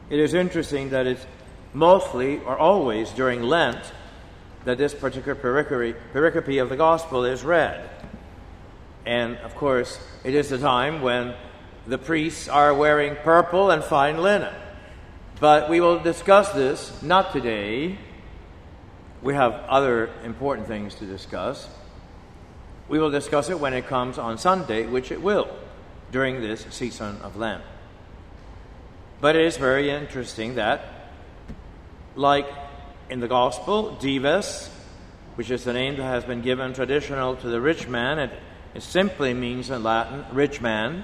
It is interesting that it's mostly or always during Lent that this particular pericope of the Gospel is read. And, of course, it is the time when the priests are wearing purple and fine linen. But we will discuss this not today. We have other important things to discuss. We will discuss it when it comes on Sunday, which it will, during this season of Lent. But it is very interesting that, like in the Gospel, Dives, which is the name that has been given traditional to the rich man, it simply means in Latin, rich man,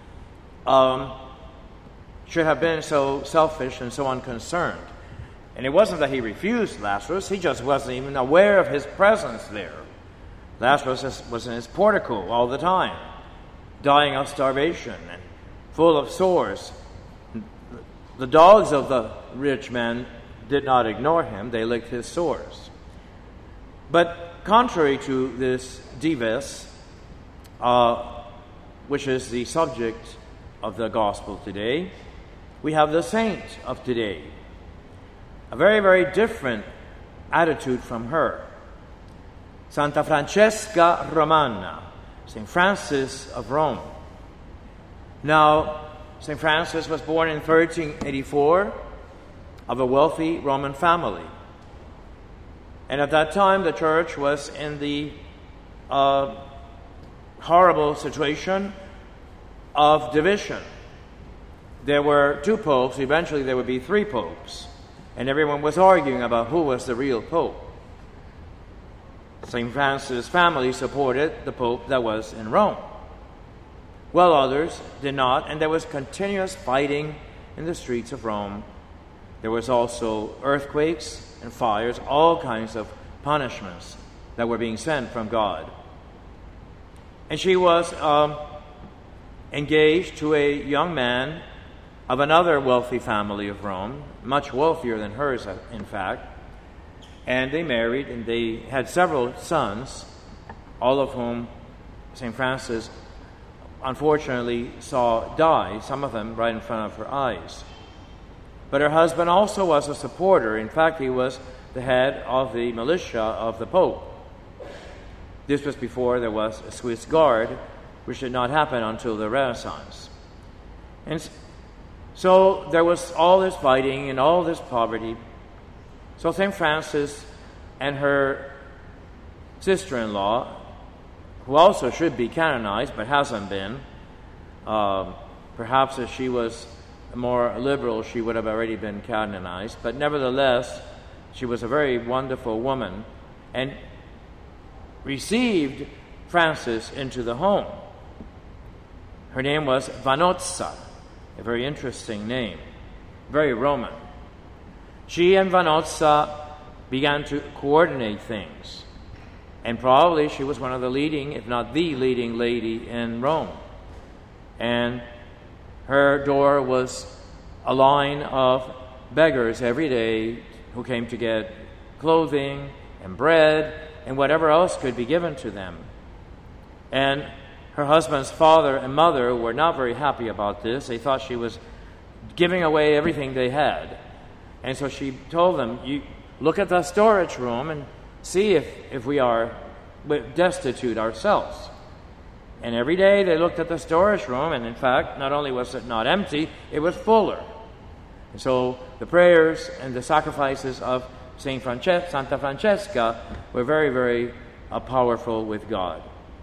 should have been so selfish and so unconcerned. And it wasn't that he refused Lazarus, he just wasn't even aware of his presence there. Lazarus was in his portico all the time, dying of starvation and full of sores. The dogs of the rich man did not ignore him, they licked his sores. But contrary to this Dives, which is the subject of the Gospel today, we have the saint of today. A very, very different attitude from her. Santa Francesca Romana, St. Francis of Rome. Now, St. Francis was born in 1384 of a wealthy Roman family. And at that time, the church was in the horrible situation of division. There were 2 popes, eventually there would be 3 popes, and everyone was arguing about who was the real pope. St. Francis' family supported the pope that was in Rome, while others did not, and there was continuous fighting in the streets of Rome. There was also earthquakes and fires, all kinds of punishments that were being sent from God. And she was engaged to a young man of another wealthy family of Rome, much wealthier than hers, in fact. And they married, and they had several sons, all of whom St. Francis unfortunately saw die, some of them right in front of her eyes. But her husband also was a supporter. In fact, he was the head of the militia of the Pope. This was before there was a Swiss Guard, which did not happen until the Renaissance. And so there was all this fighting and all this poverty. So St. Francis and her sister-in-law, who also should be canonized but hasn't been, perhaps if she was more liberal, she would have already been canonized. But nevertheless, she was a very wonderful woman and received Francis into the home. Her name was Vanozza, a very interesting name, very Roman. She and Vanozza began to coordinate things. And probably she was one of the leading, if not the leading lady in Rome. And her door was a line of beggars every day who came to get clothing and bread and whatever else could be given to them. And her husband's father and mother were not very happy about this. They thought she was giving away everything they had. And so she told them, you look at the storage room and see if we are destitute ourselves. And every day they looked at the storage room, and in fact, not only was it not empty, it was fuller. And so the prayers and the sacrifices of Santa Francesca were very, very powerful with God.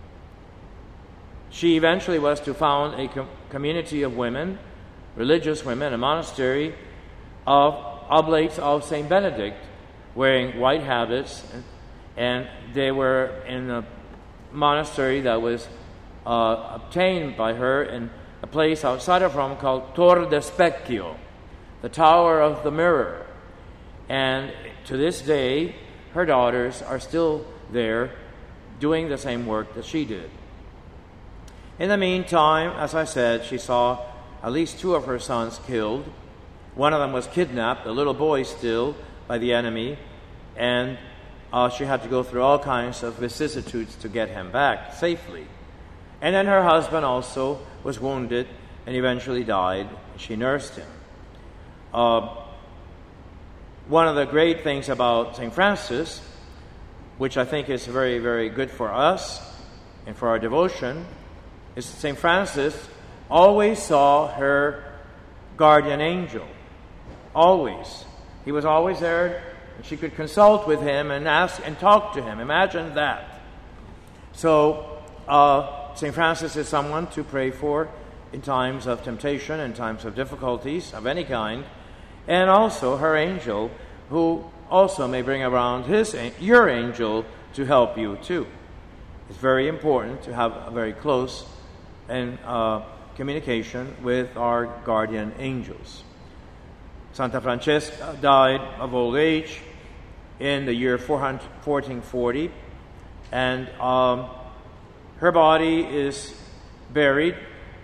She eventually was to found a community of women, religious women, a monastery of Oblates of St. Benedict, wearing white habits, and they were in a monastery that was obtained by her in a place outside of Rome called Tor de Specchio, the Tower of the Mirror. And to this day, her daughters are still there doing the same work that she did. In the meantime, as I said, she saw at least 2 of her sons killed. One of them was kidnapped, a little boy still, by the enemy, and she had to go through all kinds of vicissitudes to get him back safely. And then her husband also was wounded and eventually died. She nursed him. One of the great things about St. Francis, which I think is very, very good for us and for our devotion, is that St. Francis always saw her guardian angel. Always. He was always there, and she could consult with him and ask and talk to him. Imagine that. So, St. Francis is someone to pray for in times of temptation, in times of difficulties of any kind, and also her angel, who also may bring around your angel to help you too. It's very important to have a very close and communication with our guardian angels. Santa Francesca died of old age in the year 1440, and her body is buried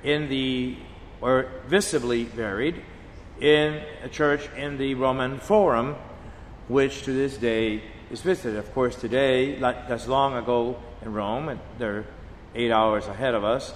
visibly buried in a church in the Roman Forum, which to this day is visited. Of course, today, like that's long ago in Rome, and they're 8 hours ahead of us,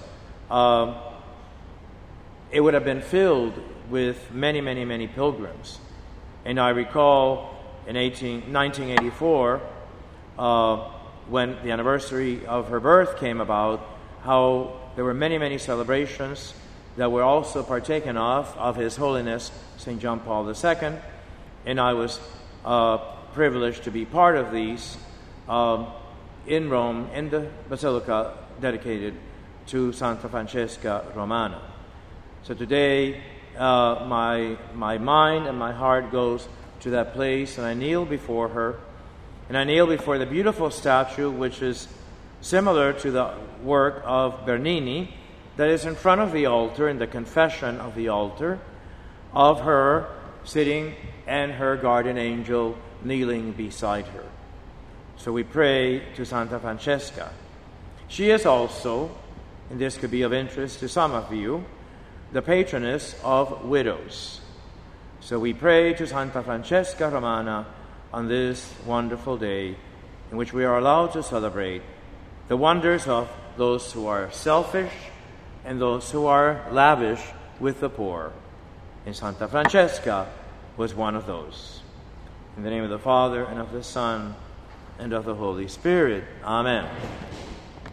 it would have been filled with many, many, many pilgrims. And I recall in 1984, when the anniversary of her birth came about, how there were many, many celebrations that were also partaken of His Holiness St. John Paul II, and I was privileged to be part of these in Rome, in the Basilica dedicated to Santa Francesca Romana. So today, my mind and my heart goes to that place, and I kneel before her, and I kneel before the beautiful statue, which is similar to the work of Bernini, that is in front of the altar, in the confession of the altar, of her sitting and her guardian angel kneeling beside her. So we pray to Santa Francesca. She is also, and this could be of interest to some of you, the patroness of widows. So we pray to Santa Francesca Romana on this wonderful day in which we are allowed to celebrate the wonders of those who are selfish and those who are lavish with the poor. And Santa Francesca was one of those. In the name of the Father, and of the Son, and of the Holy Spirit. Amen.